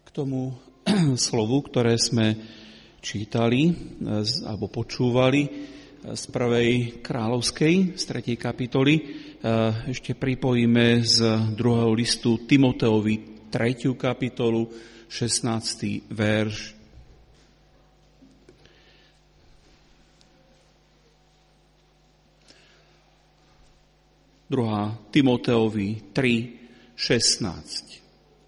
tomu slovu, ktoré sme čítali alebo počúvali z 1. kráľovskej, z 3. kapitoly, ešte pripojíme z 2. listu Timoteovi 3. kapitolu, 16. verš. Druhá Timoteovi 3:16.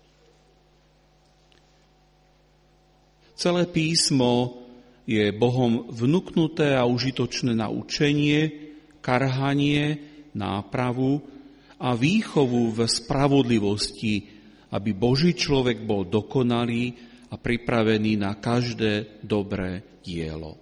Celé písmo je Bohom vnuknuté a užitočné na učenie, karhanie, nápravu a výchovu v spravodlivosti, aby Boží človek bol dokonalý a pripravený na každé dobré dielo.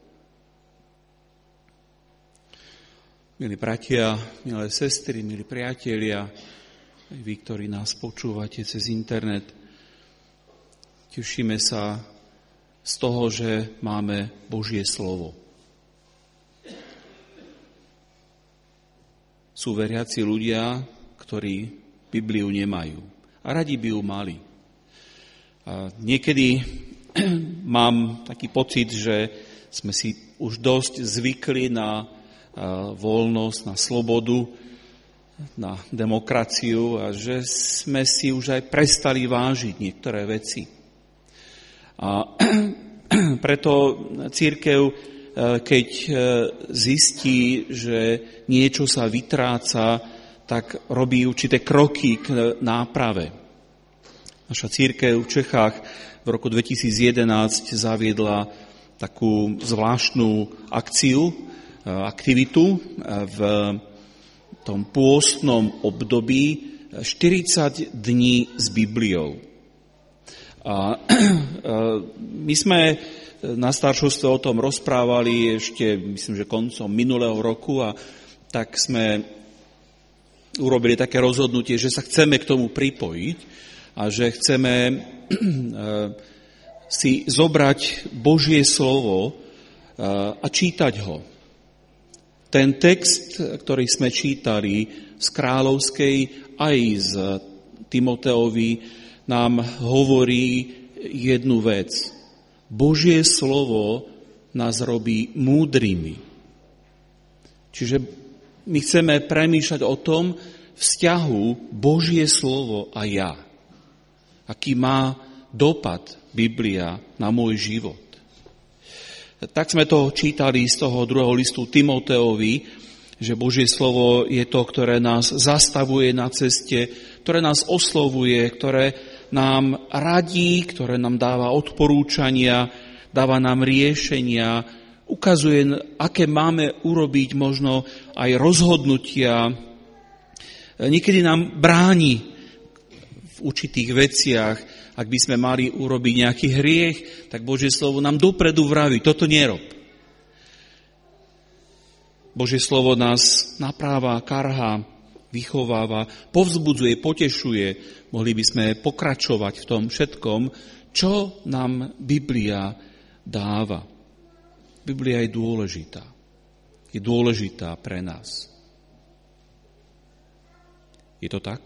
Milí bratia, milé sestry, milí priatelia, aj vy, ktorí nás počúvate cez internet, tešíme sa z toho, že máme Božie slovo. Sú veriaci ľudia, ktorí Bibliu nemajú a radi by ju mali. A niekedy mám taký pocit, že sme si už dosť zvykli na voľnosť, na slobodu, na demokraciu a že sme si už aj prestali vážiť niektoré veci. A preto cirkev, keď zistí, že niečo sa vytráca, tak robí určité kroky k náprave. Naša cirkev v Čechách v roku 2011 zaviedla takú zvláštnu aktivitu v tom pôstnom období 40 dní s Bibliou. A my sme na staršovstve o tom rozprávali ešte, myslím, že koncom minulého roku a tak sme urobili také rozhodnutie, že sa chceme k tomu pripojiť a že chceme si zobrať Božie slovo a čítať ho. Ten text, ktorý sme čítali z Kráľovskej aj z Timoteovi, nám hovorí jednu vec. Božie slovo nás robí múdrymi. Čiže my chceme premýšľať o tom vzťahu Božie slovo a ja. Aký má dopad Biblia na môj život. Tak sme to čítali z toho 2. listu Timoteovi, že Božie slovo je to, ktoré nás zastavuje na ceste, ktoré nás oslovuje, ktoré nám radí, ktoré nám dáva odporúčania, dáva nám riešenia, ukazuje, aké máme urobiť možno aj rozhodnutia. Niekedy nám bráni v určitých veciach, ak by sme mali urobiť nejaký hriech, tak Božie slovo nám dopredu vraví, toto nerob. Božie slovo nás napráva, karhá, vychováva, povzbudzuje, potešuje. Mohli by sme pokračovať v tom všetkom, čo nám Biblia dáva. Biblia je dôležitá. Je dôležitá pre nás. Je to tak?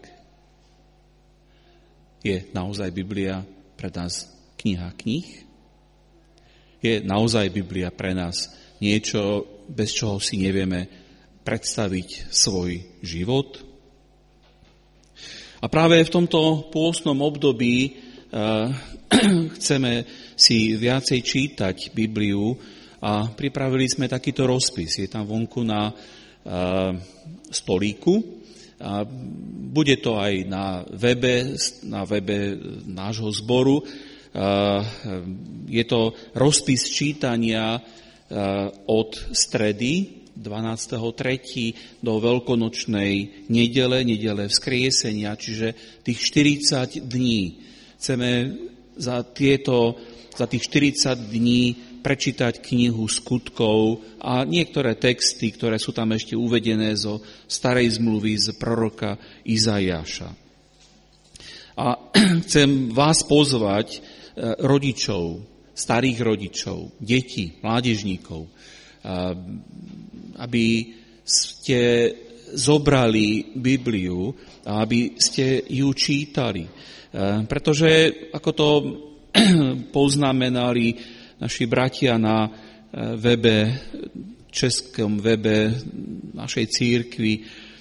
Je naozaj Biblia pre nás kniha kníh? Je naozaj Biblia pre nás niečo, bez čoho si nevieme predstaviť svoj život? A práve v tomto pôstnom období chceme si viacej čítať Bibliu a pripravili sme takýto rozpis. Je tam vonku na stolíku. A bude to aj na webe nášho zboru. Je to rozpis čítania od stredy 12.3. do veľkonočnej nedele vzkriesenia, čiže tých 40 dní. Chceme za tých 40 dní prečítať knihu Skutkov a niektoré texty, ktoré sú tam ešte uvedené zo starej zmluvy z proroka Izaiáša. A chcem vás pozvať, rodičov, starých rodičov, detí, mládežníkov, aby ste zobrali Bibliu a aby ste ju čítali. Pretože, ako to poznamenali naši bratia na webe, českom webe našej cirkvi.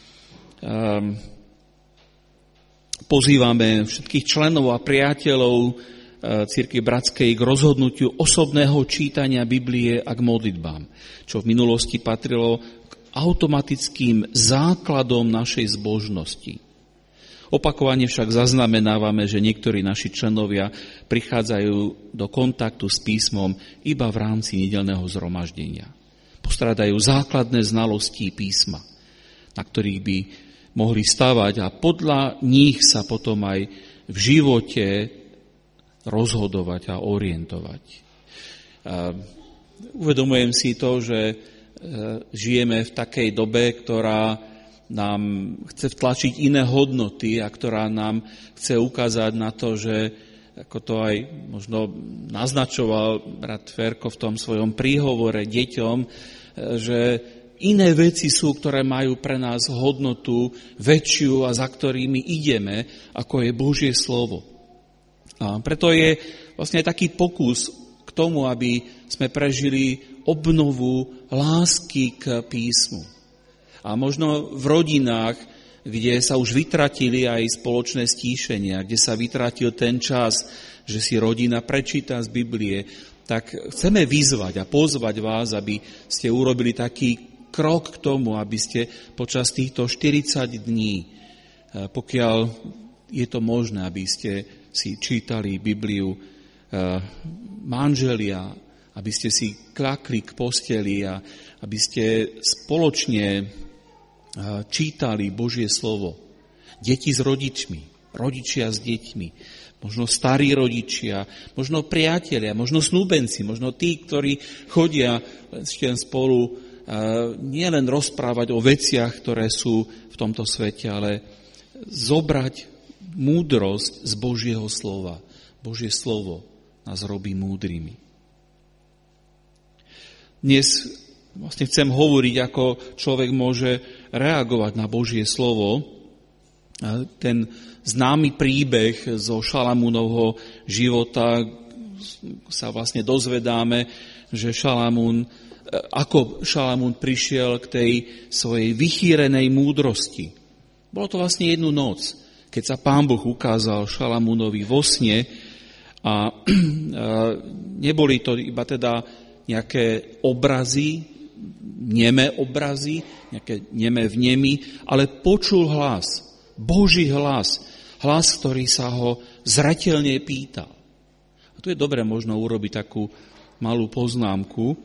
Pozývame všetkých členov a priateľov cirkvi bratskej k rozhodnutiu osobného čítania Biblie a k modlitbám, čo v minulosti patrilo k automatickým základom našej zbožnosti. Opakovane však zaznamenávame, že niektorí naši členovia prichádzajú do kontaktu s písmom iba v rámci nedeľného zhromaždenia. Postrádajú základné znalosti písma, na ktorých by mohli stavať a podľa nich sa potom aj v živote rozhodovať a orientovať. Uvedomujem si to, že žijeme v takej dobe, ktorá nám chce vtlačiť iné hodnoty a ktorá nám chce ukázať na to, že ako to aj možno naznačoval brat Ferko v tom svojom príhovore deťom, že iné veci sú, ktoré majú pre nás hodnotu väčšiu a za ktorými ideme, ako je Božie slovo. A preto je vlastne taký pokus k tomu, aby sme prežili obnovu lásky k písmu. A možno v rodinách, kde sa už vytratili aj spoločné stíšenia, kde sa vytratil ten čas, že si rodina prečíta z Biblie, tak chceme vyzvať a pozvať vás, aby ste urobili taký krok k tomu, aby ste počas týchto 40 dní, pokiaľ je to možné, aby ste si čítali Bibliu manželia, aby ste si kľakli k posteli a aby ste spoločne čítali Božie slovo. Deti s rodičmi, rodičia s deťmi, možno starí rodičia, možno priatelia, možno snúbenci, možno tí, ktorí chodia ešte spolu nielen rozprávať o veciach, ktoré sú v tomto svete, ale zobrať múdrosť z Božieho slova. Božie slovo nás robí múdrymi. Dnes vlastne chcem hovoriť, ako človek môže reagovať na Božie slovo. Ten známy príbeh zo Šalamúnovho života sa vlastne dozvedáme, že ako Šalamún prišiel k tej svojej vychýrenej múdrosti. Bolo to vlastne jednu noc, keď sa Pán Boh ukázal Šalamúnovi vo sne a neboli to iba teda nejaké obrazy, nemé obrazy, nejaké nemé vnemy, ale počul hlas, Boží hlas, ktorý sa ho zreteľne pýtal. A tu je dobre možno urobiť takú malú poznámku.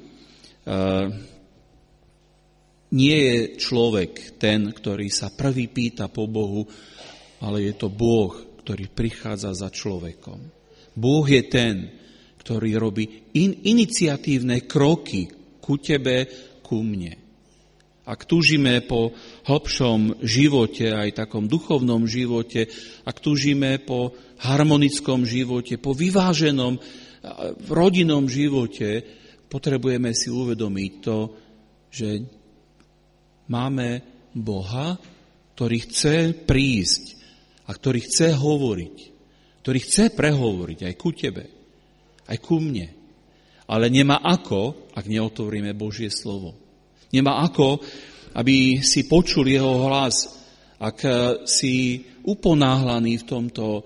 Nie je človek ten, ktorý sa prvý pýta po Bohu, ale je to Boh, ktorý prichádza za človekom. Boh je ten, ktorý robí iniciatívne kroky ku tebe, ku mne. Ak túžime po hlbšom živote, aj takom duchovnom živote, ak túžime po harmonickom živote, po vyváženom rodinnom živote, potrebujeme si uvedomiť to, že máme Boha, ktorý chce prísť a ktorý chce hovoriť, ktorý chce prehovoriť aj ku tebe, aj ku mne. Ale nemá ako, ak neotvoríme Božie slovo. Nemá ako, aby si počul jeho hlas, ak si uponáhlaný v tomto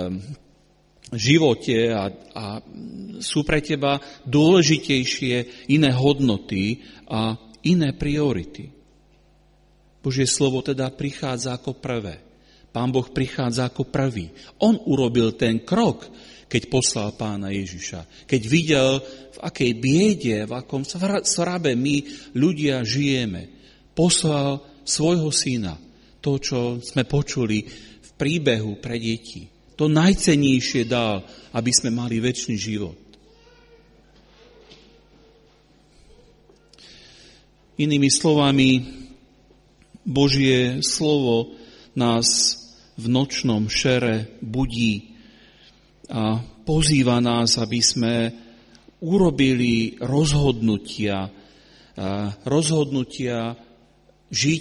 živote a sú pre teba dôležitejšie iné hodnoty a iné priority. Božie slovo teda prichádza ako prvé. Pán Boh prichádza ako prvý. On urobil ten krok, keď poslal Pána Ježiša. Keď videl, v akej biede, v akom srabe my ľudia žijeme. Poslal svojho syna. To, čo sme počuli v príbehu pre deti. To najcennejšie dal, aby sme mali večný život. Inými slovami, Božie slovo nás v nočnom šere budí a pozýva nás, aby sme urobili rozhodnutia žiť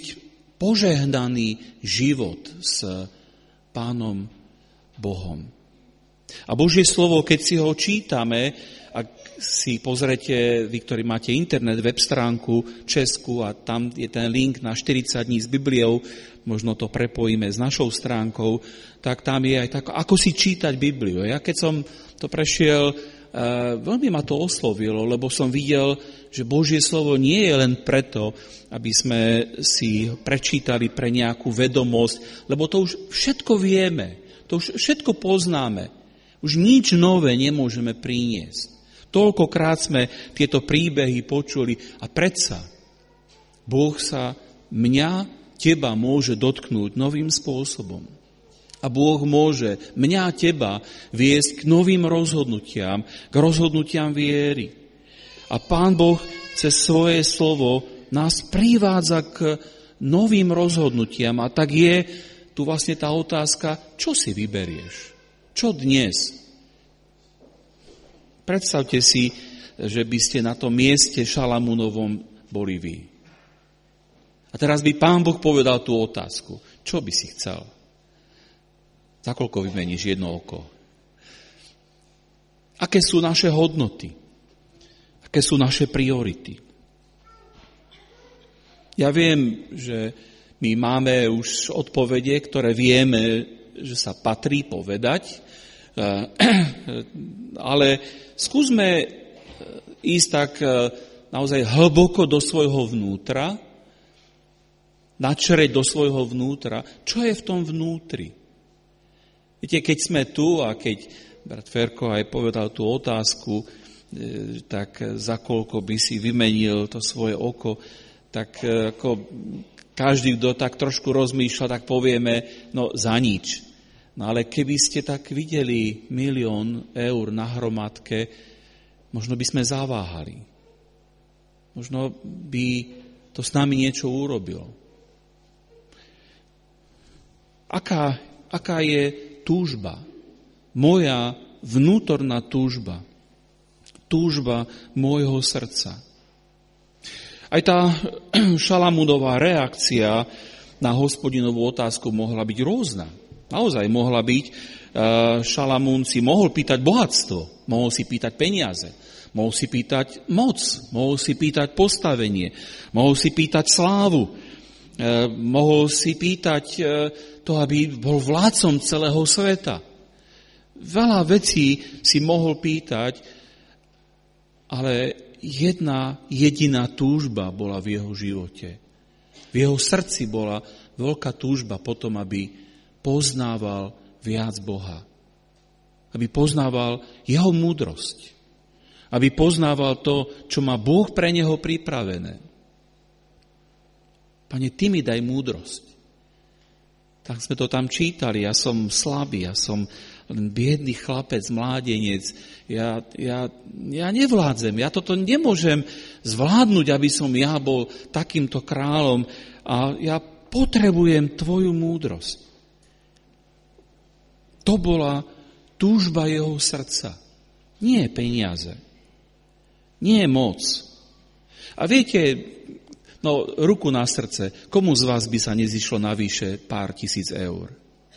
požehnaný život s Pánom Bohom. A Božie slovo, keď si ho čítame, ak si pozrete, vy, ktorí máte internet, web stránku Česku a tam je ten link na 40 dní s Bibliou, možno to prepojíme s našou stránkou, tak tam je aj tak, ako si čítať Bibliu. Ja keď som to prešiel, veľmi ma to oslovilo, lebo som videl, že Božie slovo nie je len preto, aby sme si prečítali pre nejakú vedomosť, lebo to už všetko vieme, to už všetko poznáme. Už nič nové nemôžeme priniesť. Toľkokrát sme tieto príbehy počuli a predsa Boh sa mňa, teba môže dotknúť novým spôsobom. A Boh môže mňa, teba viesť k novým rozhodnutiam, k rozhodnutiam viery. A Pán Boh cez svoje slovo nás privádza k novým rozhodnutiam. A tak je tu vlastne tá otázka, čo si vyberieš? Čo dnes? Predstavte si, že by ste na tom mieste Šalamúnovom boli vy. A teraz by Pán Boh povedal tú otázku. Čo by si chcel? Za koľko vymeníš jedno oko? Aké sú naše hodnoty? Aké sú naše priority? Ja viem, že my máme už odpovede, ktoré vieme, že sa patrí povedať, ale skúsme ísť tak naozaj hlboko do svojho vnútra, načreť do svojho vnútra, čo je v tom vnútri. Viete, keď sme tu a keď brat Ferko aj povedal tú otázku, tak za koľko by si vymenil to svoje oko, tak ako každý, kto tak trošku rozmýšľa, tak povieme, no za nič. No ale keby ste tak videli 1 000 000 eur na hromadke, možno by sme zaváhali. Možno by to s nami niečo urobilo. Aká je túžba? Moja vnútorná túžba. Túžba môjho srdca. Aj tá Šalamúnová reakcia na Hospodinovú otázku mohla byť rôzna. Naozaj mohla byť, Šalamún si mohol pýtať bohatstvo, mohol si pýtať peniaze, mohol si pýtať moc, mohol si pýtať postavenie, mohol si pýtať slávu, mohol si pýtať to, aby bol vládcom celého sveta. Veľa vecí si mohol pýtať, ale jedna jediná túžba bola v jeho živote. V jeho srdci bola veľká túžba potom, aby poznával viac Boha. Aby poznával jeho múdrosť. Aby poznával to, čo má Boh pre neho pripravené. Pane, ty mi daj múdrosť. Tak sme to tam čítali, ja som slabý, ja som len biedný chlapec, mládenec, ja nevládzem, ja toto nemôžem zvládnuť, aby som ja bol takýmto kráľom a ja potrebujem tvoju múdrosť. To bola túžba jeho srdca. Nie peniaze, nie moc. A viete, no ruku na srdce, komu z vás by sa nezišlo navyše pár tisíc eur?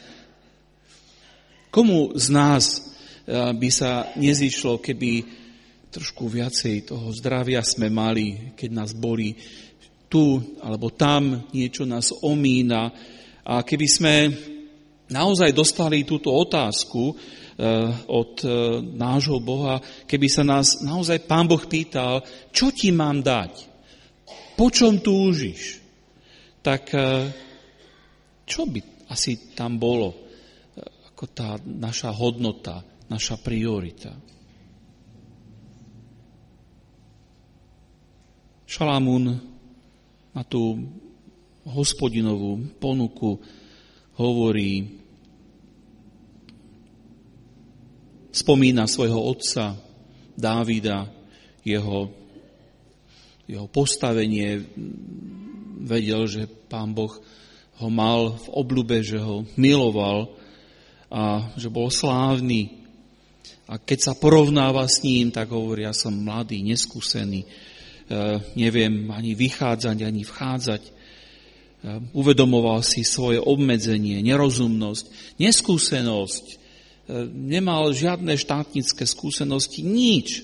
Komu z nás by sa nezišlo, keby trošku viacej toho zdravia sme mali, keď nás boli tu alebo tam, niečo nás omína. A keby sme naozaj dostali túto otázku od nášho Boha, keby sa nás naozaj Pán Boh pýtal, čo ti mám dať? Po čom túžiš? Tak čo by asi tam bolo? Ako tá naša hodnota, naša priorita. Šalamún na tú Hospodinovú ponuku hovorí, spomína svojho otca Dávida, jeho postavenie, vedel, že Pán Boh ho mal v obľúbe, že ho miloval a že bol slávny. A keď sa porovnáva s ním, tak hovorí, ja som mladý, neskúsený, neviem ani vychádzať, ani vchádzať. Uvedomoval si svoje obmedzenie, nerozumnosť, neskúsenosť, nemal žiadne štátnické skúsenosti, nič.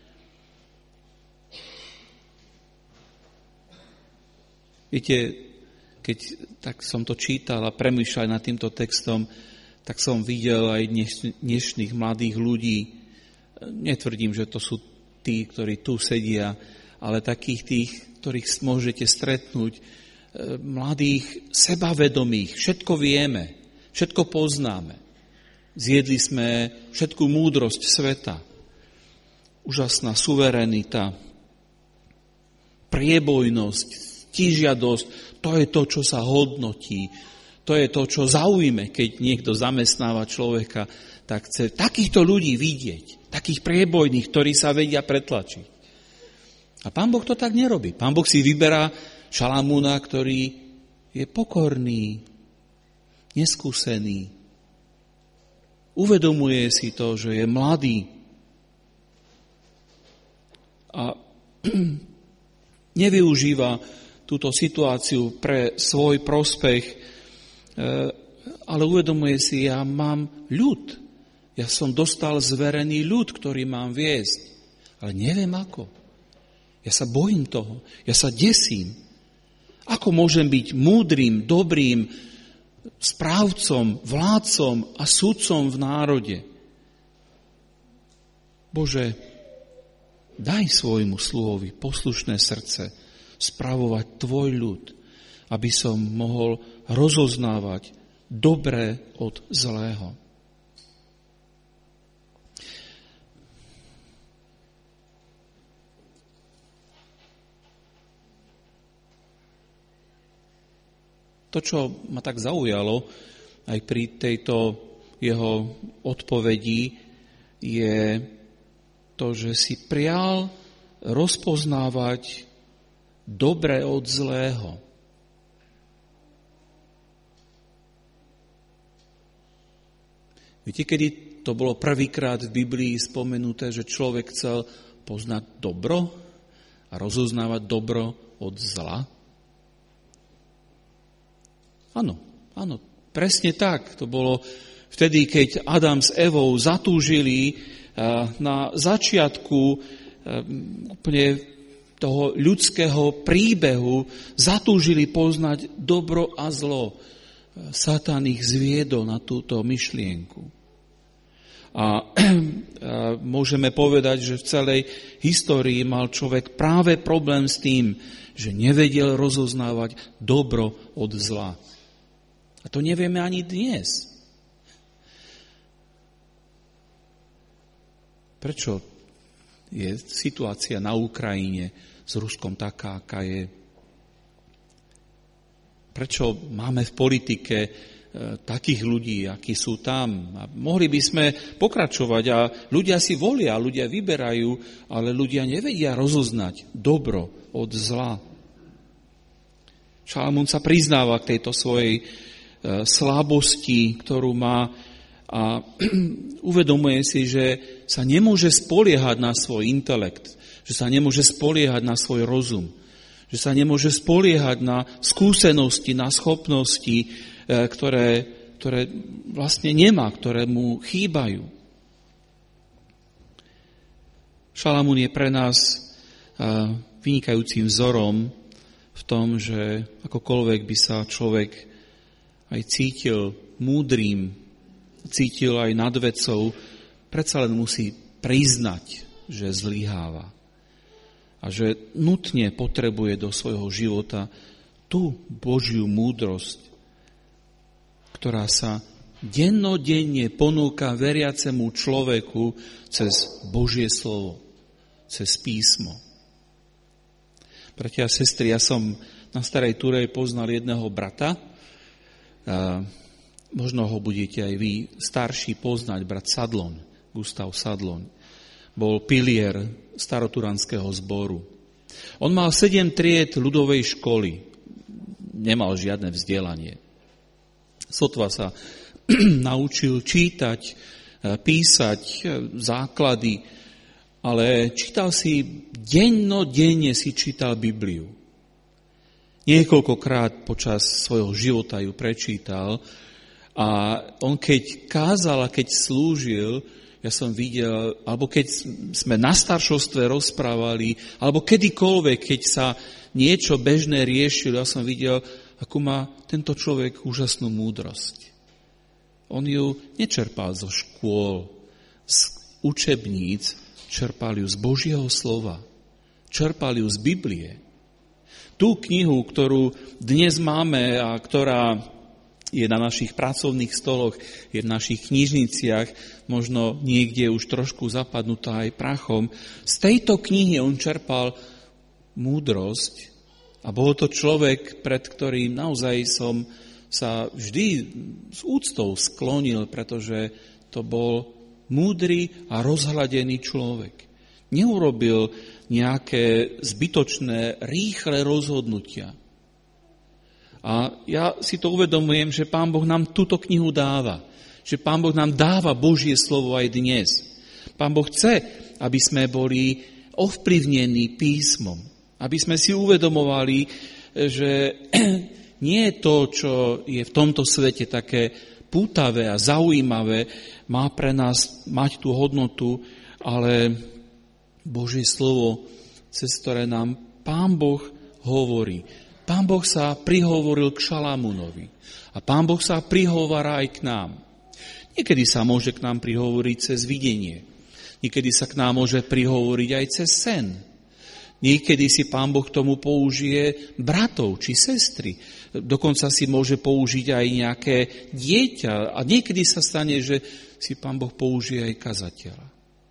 Viete, keď tak som to čítal a premýšľal nad týmto textom, tak som videl aj dnešných mladých ľudí. Netvrdím, že to sú tí, ktorí tu sedia, ale takých tých, ktorých môžete stretnúť, mladých, sebavedomých, všetko vieme, všetko poznáme. Zjedli sme všetku múdrosť sveta. Úžasná suverenita, priebojnosť, ctižiadosť, to je to, čo sa hodnotí. To je to, čo zaujme, keď niekto zamestnáva človeka, tak chce takýchto ľudí vidieť, takých priebojných, ktorí sa vedia pretlačiť. A Pán Boh to tak nerobí. Pán Boh si vyberá Šalamúna, ktorý je pokorný, neskúsený. Uvedomuje si to, že je mladý a nevyužíva túto situáciu pre svoj prospech, ale uvedomuje si, ja mám ľud. Ja som dostal zverený ľud, ktorý mám viesť, ale neviem ako. Ja sa bojím toho, ja sa desím. Ako môžem byť múdrym, dobrým správcom, vládcom a sudcom v národe? Bože, daj svojmu sluhovi poslušné srdce spravovať tvoj ľud, aby som mohol rozoznávať dobré od zlého. To, čo ma tak zaujalo aj pri tejto jeho odpovedi, je to, že si prial rozpoznávať dobré od zlého. Viete, kedy to bolo prvýkrát v Biblii spomenuté, že človek chcel poznať dobro a rozoznávať dobro od zla? Áno, presne tak. To bolo vtedy, keď Adam s Evou zatúžili na začiatku úplne toho ľudského príbehu, zatúžili poznať dobro a zlo. Satan ich zviedol na túto myšlienku. A môžeme povedať, že v celej histórii mal človek práve problém s tým, že nevedel rozoznávať dobro od zla. A to nevieme ani dnes. Prečo je situácia na Ukrajine s Ruskom taká, aká je? Prečo máme v politike takých ľudí, akí sú tam? A mohli by sme pokračovať a ľudia si volia, ľudia vyberajú, ale ľudia nevedia rozoznať dobro od zla. Šalamún sa priznáva k tejto svojej slabosti, ktorú má, a uvedomuje si, že sa nemôže spoliehať na svoj intelekt, že sa nemôže spoliehať na svoj rozum, že sa nemôže spoliehať na skúsenosti, na schopnosti, ktoré vlastne nemá, ktoré mu chýbajú. Šalamún je pre nás vynikajúcim vzorom v tom, že akokoľvek by sa človek aj cítil múdrym, cítil aj nad vecou, predsa len musí priznať, že zlyháva. A že nutne potrebuje do svojho života tú Božiu múdrosť, ktorá sa dennodenne ponúka veriacemu človeku cez Božie slovo, cez písmo. Bratia a sestry, ja som na Starej Turej poznal jedného brata, možno ho budete aj vy starší poznať, brat Sadlon, Gustav Sadlon. Bol pilier staroturanského zboru. On mal 7 tried ľudovej školy. Nemal žiadne vzdelanie. Sotva sa naučil čítať, písať základy, ale čítal si, dennodenne si čítal Bibliu. Niekoľkokrát počas svojho života ju prečítal A on keď kázal a keď slúžil, ja som videl, alebo keď sme na staršovstve rozprávali, alebo kedykoľvek, keď sa niečo bežné riešilo, ja som videl, akú má tento človek úžasnú múdrosť. On ju nečerpal zo škôl, z učebníc, čerpal ju z Božieho slova, čerpal ju z Biblie. Tú knihu, ktorú dnes máme a ktorá je na našich pracovných stoloch, je v našich knižniciach, možno niekde už trošku zapadnutá aj prachom. Z tejto knihy on čerpal múdrosť a bol to človek, pred ktorým naozaj som sa vždy s úctou sklonil, pretože to bol múdry a rozhľadený človek. Neurobil nejaké zbytočné, rýchle rozhodnutia. A ja si to uvedomujem, že Pán Boh nám túto knihu dáva. Že Pán Boh nám dáva Božie slovo aj dnes. Pán Boh chce, aby sme boli ovplyvnení písmom. Aby sme si uvedomovali, že nie je to, čo je v tomto svete také pútavé a zaujímavé, má pre nás mať tú hodnotu, ale Božie slovo, cez ktoré nám Pán Boh hovorí. Pán Boh sa prihovoril k Šalamúnovi a Pán Boh sa prihovára aj k nám. Niekedy sa môže k nám prihovoriť cez videnie. Niekedy sa k nám môže prihovoriť aj cez sen. Niekedy si Pán Boh k tomu použije bratov či sestry. Dokonca si môže použiť aj nejaké dieťa. A niekedy sa stane, že si Pán Boh použije aj kazateľa.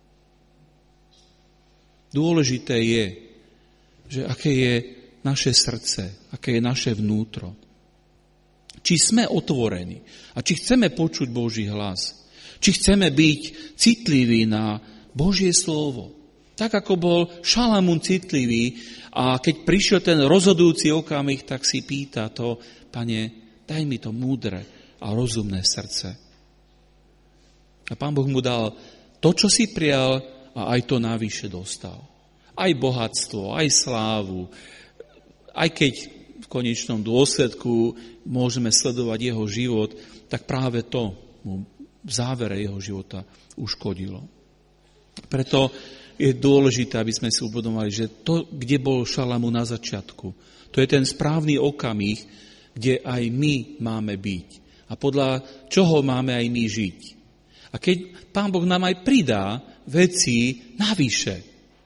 Dôležité je, že aké je naše srdce, aké je naše vnútro. Či sme otvorení a či chceme počuť Boží hlas. Či chceme byť citliví na Božie slovo. Tak ako bol Šalamún citlivý a keď prišiel ten rozhodujúci okamih, tak si pýta to, Pane, daj mi to múdre a rozumné srdce. A Pán Boh mu dal to, čo si prial, a aj to navyše dostal. Aj bohatstvo, aj slávu, aj keď v konečnom dôsledku môžeme sledovať jeho život, tak práve to mu v závere jeho života uškodilo. Preto je dôležité, aby sme si uvedomili, že to, kde bol Šalamún na začiatku, to je ten správny okamih, kde aj my máme byť. A podľa čoho máme aj my žiť. A keď Pán Boh nám aj pridá veci navyše,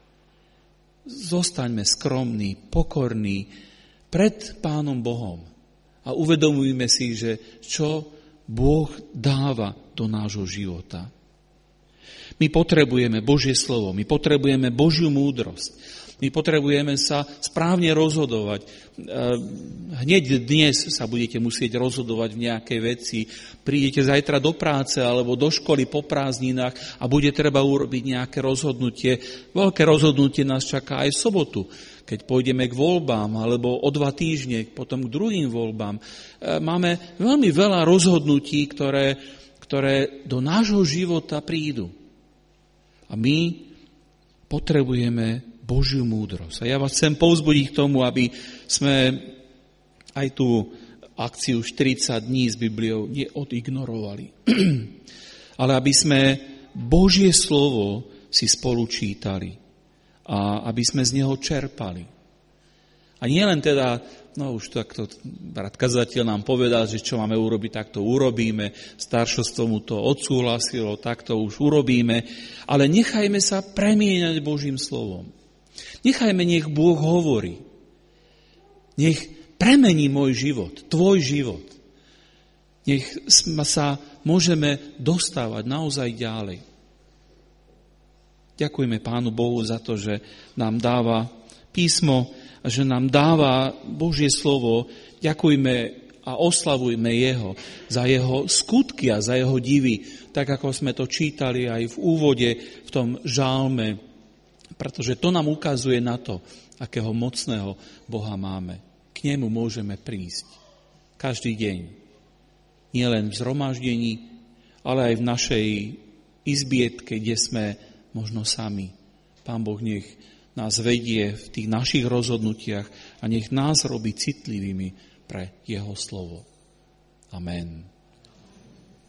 zostaňme skromní, pokorní pred Pánom Bohom a uvedomujme si, že čo Boh dáva do nášho života. My potrebujeme Božie slovo, my potrebujeme Božiu múdrosť, my potrebujeme sa správne rozhodovať. Hneď dnes sa budete musieť rozhodovať v nejakej veci. Prídete zajtra do práce alebo do školy po prázdninách a bude treba urobiť nejaké rozhodnutie. Veľké rozhodnutie nás čaká aj v sobotu, keď pôjdeme k voľbám, alebo o 2 týždne, potom k druhým voľbám. Máme veľmi veľa rozhodnutí, ktoré do nášho života prídu. A my potrebujeme Božiu múdrosť. A ja vás chcem povzbudiť k tomu, aby sme aj tú akciu 40 dní s Bibliou neodignorovali. Ale aby sme Božie slovo si spolu čítali a aby sme z neho čerpali. A nie len teda, už takto brat kazateľ nám povedal, že čo máme urobiť, tak to urobíme, staršovstvo mu to odsúhlasilo, tak to už urobíme, ale nechajme sa premieňať Božím slovom. Nechajme, nech Boh hovorí. Nech premení môj život, tvoj život. Nech sa môžeme dostávať naozaj ďalej. Ďakujeme Pánu Bohu za to, že nám dáva písmo a že nám dáva Božie slovo. Ďakujme a oslavujme Jeho za Jeho skutky a za Jeho divy, tak ako sme to čítali aj v úvode v tom žálme, pretože to nám ukazuje na to, akého mocného Boha máme. K nemu môžeme prísť každý deň. Nie len v zhromaždení, ale aj v našej izbietke, kde sme možno sami. Pán Boh nech nás vedie v tých našich rozhodnutiach a nech nás robí citlivými pre Jeho slovo. Amen.